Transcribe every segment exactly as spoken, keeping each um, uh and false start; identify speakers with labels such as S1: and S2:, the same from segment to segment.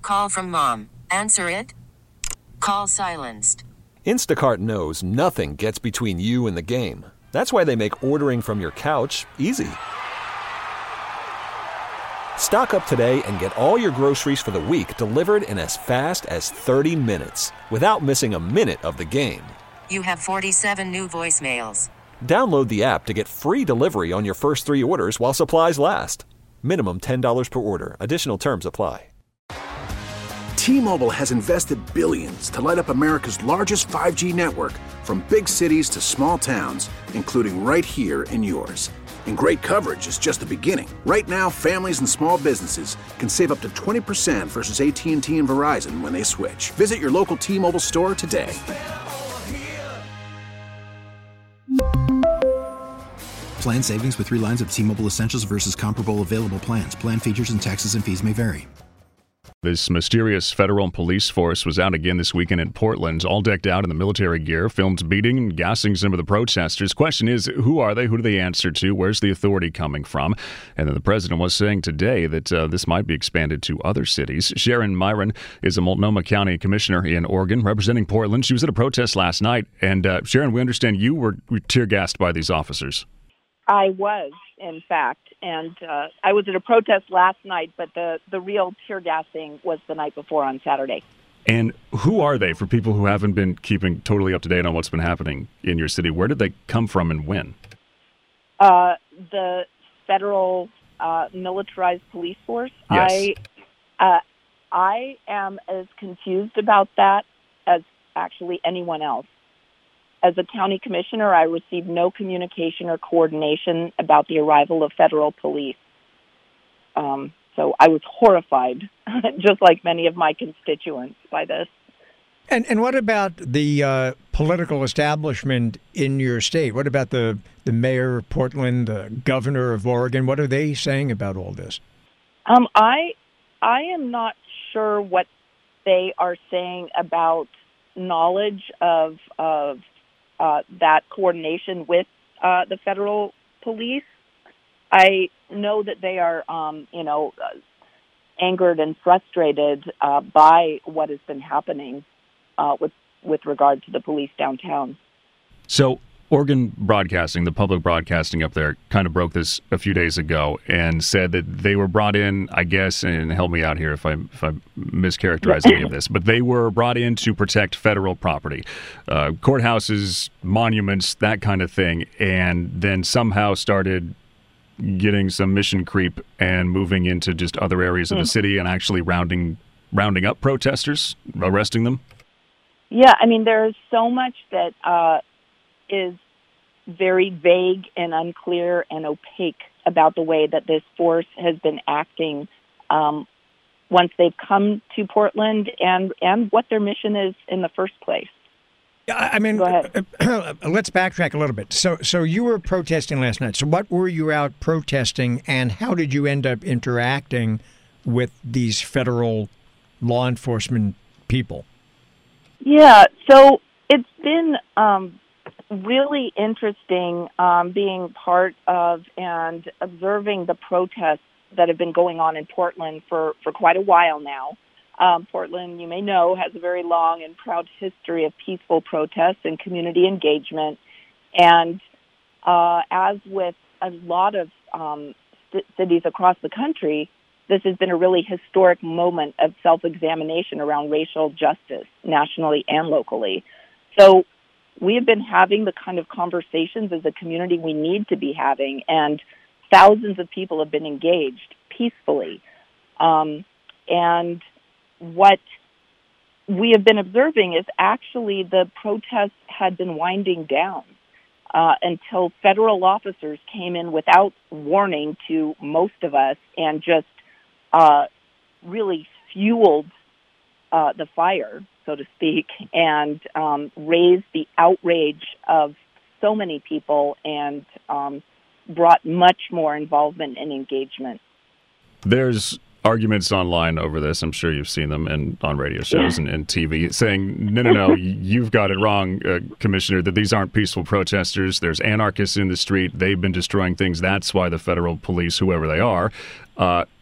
S1: call from mom. Answer it. Call silenced.
S2: Instacart knows nothing gets between you and the game. That's why they make ordering from your couch easy. Stock up today and get all your groceries for the week delivered in as fast as thirty minutes without missing a minute of the game.
S1: You have forty-seven new voicemails.
S2: Download the app to get free delivery on your first three orders while supplies last. Minimum ten dollars per order. Additional terms apply.
S3: T-Mobile has invested billions to light up America's largest five G network, from big cities to small towns, including right here in yours. And great coverage is just the beginning. Right now, families and small businesses can save up to twenty percent versus A T and T and Verizon when they switch. Visit your local T-Mobile store today.
S4: Plan savings with three lines of T-Mobile Essentials versus comparable available plans. Plan features and taxes and fees may vary.
S5: This mysterious federal police force was out again this weekend in Portland, all decked out in the military gear, filmed beating and gassing some of the protesters. Question is, who are they? Who do they answer to? Where's the authority coming from? And then the president was saying today that uh, this might be expanded to other cities. Sharon Myron is a Multnomah County commissioner in Oregon, representing Portland. She was at a protest last night. And uh, Sharon, we understand you were tear-gassed by these officers.
S6: I was, in fact, and uh, I was at a protest last night, but the, the real tear gassing was the night before on Saturday.
S5: And who are they, for people who haven't been keeping totally up to date on what's been happening in your city? Where did they come from and when?
S6: Uh, the federal uh, militarized police force.
S5: Yes.
S6: I, uh, I am as confused about that as actually anyone else. As a county commissioner, I received no communication or coordination about the arrival of federal police. Um, so I was horrified, just like many of my constituents, by this.
S7: And and what about the uh, political establishment in your state? What about the, the mayor of Portland, the governor of Oregon? What are they saying about all this?
S6: Um, I I am not sure what they are saying about knowledge of of Uh, that coordination with uh, the federal police. I know that they are, um, you know, uh, angered and frustrated uh, by what has been happening uh, with with regard to the police downtown.
S5: So Oregon Broadcasting, the public broadcasting up there, kind of broke this a few days ago and said that they were brought in, I guess, and help me out here if I if I mischaracterize any of this, but they were brought in to protect federal property, uh, courthouses, monuments, that kind of thing, and then somehow started getting some mission creep and moving into just other areas of the city and actually rounding rounding up protesters, arresting them.
S6: Yeah, I mean, there is so much that uh, is very vague and unclear and opaque about the way that this force has been acting um, once they've come to Portland and, and what their mission is in the first place.
S7: I mean,
S6: Go ahead.
S7: Let's backtrack a little bit. So, so you were protesting last night. So what were you out protesting, and how did you end up interacting with these federal law enforcement people?
S6: Yeah, so it's been um, really interesting um, being part of and observing the protests that have been going on in Portland for, for quite a while now. Um, Portland, you may know, has a very long and proud history of peaceful protests and community engagement. And uh, as with a lot of um, c- cities across the country, this has been a really historic moment of self-examination around racial justice, nationally and locally. So we have been having the kind of conversations as a community we need to be having, and thousands of people have been engaged peacefully. Um, and what we have been observing is actually the protests had been winding down uh, until federal officers came in without warning to most of us and just uh, really fueled uh, the fire, so to speak, and um, raised the outrage of so many people and um, brought much more involvement and engagement.
S5: There's arguments online over this. I'm sure you've seen them and on radio shows
S6: yeah.
S5: and, and T V saying, no, no, no, you've got it wrong, uh, Commissioner, that these aren't peaceful protesters. There's anarchists in the street. They've been destroying things. That's why the federal police, whoever they are, uh,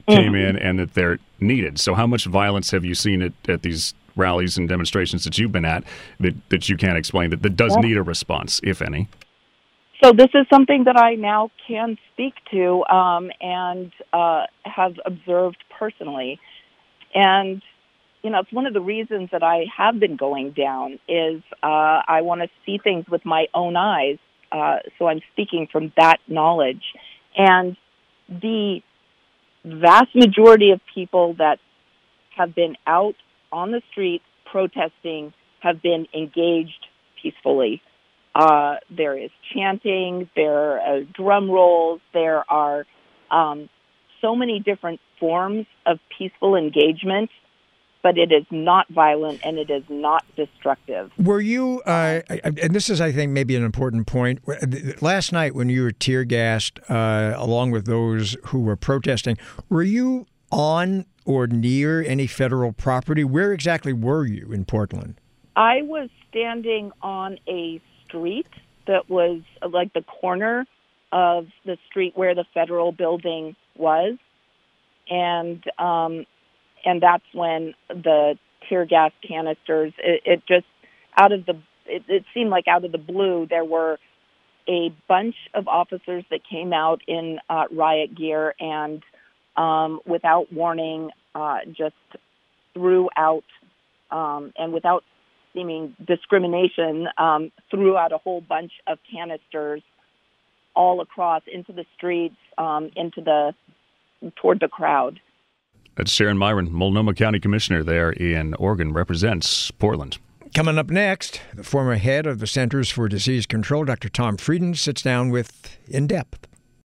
S5: came in and that they're needed. So how much violence have you seen at, at these rallies and demonstrations that you've been at that, that you can't explain, that, that does
S6: well, need
S5: a response, if any?
S6: So this is something that I now can speak to um, and uh, have observed personally. And, you know, it's one of the reasons that I have been going down is uh, I want to see things with my own eyes. Uh, so I'm speaking from that knowledge. And the vast majority of people that have been out on the street protesting have been engaged peacefully. Uh, there is chanting, there are drum rolls, there are um, so many different forms of peaceful engagement, but it is not violent and it is not destructive.
S7: Were you, uh, and this is, I think, maybe an important point, last night when you were tear gassed uh, along with those who were protesting, were you on or near any federal property? Where exactly were you in Portland?
S6: I was standing on a street that was like the corner of the street where the federal building was, and um, and that's when the tear gas canisters. It, it just out of the. It, it seemed like out of the blue there were a bunch of officers that came out in uh, riot gear and um, without warning, uh, just threw out um, and without seeming discrimination, um, threw out a whole bunch of canisters all across into the streets, um, into the toward the crowd.
S5: That's Sharon Myron, Multnomah County Commissioner there in Oregon, represents Portland.
S7: Coming up next, the former head of the Centers for Disease Control, Doctor Tom Frieden, sits down with In Depth.